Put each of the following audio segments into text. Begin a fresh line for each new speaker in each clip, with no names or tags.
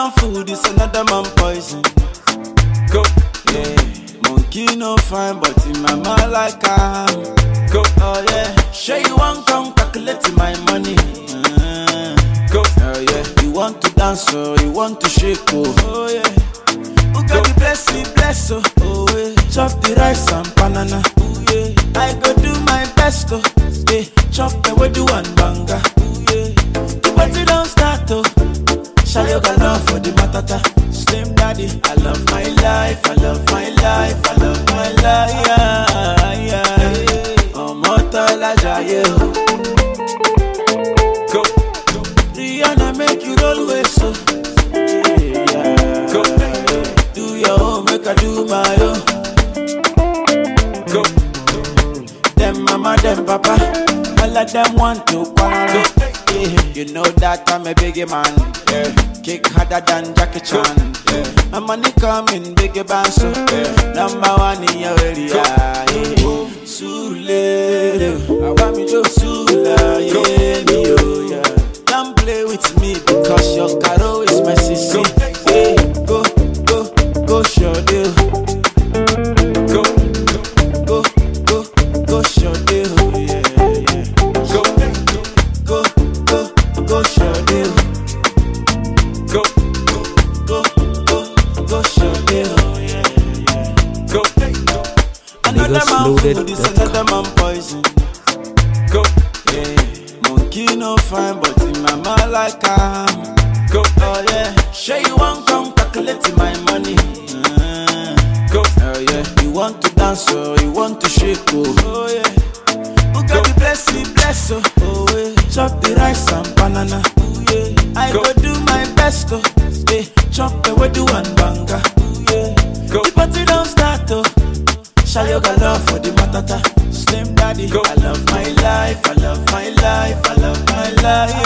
man food is another man poison. Go, yeah. Monkey no fine, but in my mind like I'm. Go, oh yeah. Sure you want come calculate my money. Go, oh yeah. You want to dance or you want to shake oh yeah. Who got the bless oh yeah. Chop the rice and banana. Oh yeah. I go do my best oh yeah. Chop the way do one banga. Oh yeah. But you don't start oh. Shall you got love for the matata? Slim daddy, I love my life, I love my life, I love my life. Yeah. Oh, Motala Jaye. Go. Rihanna make you roll with so. Yeah. Go. Do your own, make I do my own. Go. Them mama, them papa, all of them want to quarrel. Yeah. You know that I'm a biggie man. Yeah. Kick harder than Jackie Chan. Yeah. My money coming biggie band so. Yeah. Number one in your area. Yeah. Sule, I want me to Sula. Yeah, me oh yeah. Don't play with me because your caro is my sister. Yeah. Go, show deal. Go, show deal. Yeah. Go, show deal. Go, show deal. Yeah. Go. Another man food is another man poison. Go, yeah. Monkey no fine, but in my mind like I'm. Go, oh yeah. Sure you want come calculate my money. Go, oh yeah. You want to dance or you want to shake oh yeah. Who got the bless oh yeah. Chop the rice and banana. Oh yeah. I go do my best oh yeah. Chop the way do one banga. Oh yeah. The party don't start oh. Shall you got love for the matata? Slim daddy, go. I love my life, I love my life, I love my life.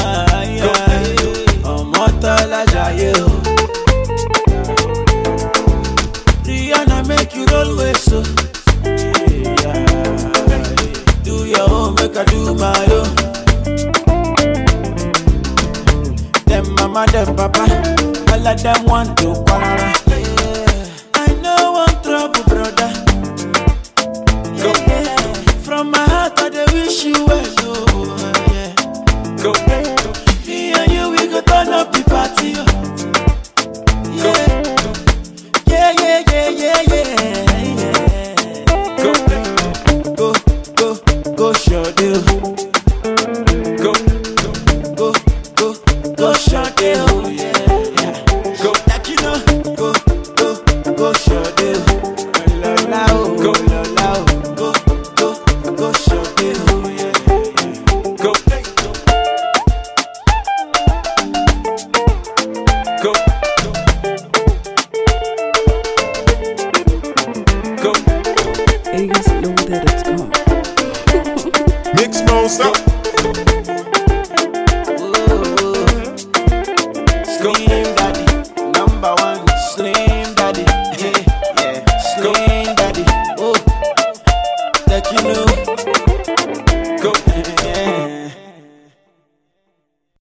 Yeah. Oh, Motala Jaye. Rihanna make you roll with so. Yeah. Do your own, make I do my own. Them mama, them papa, all of them want to quarrel. I know one trouble, brother. From my heart, I dey wish you well, oh, yeah. Go. Me and you, we go turn up the party, oh. Yeah. Go, show deal. Go, show deal, yeah. Go, like you know, go, show deal. Go, show deal, yeah. Go.
Vegas know that it's on.
Mix monster.
Go.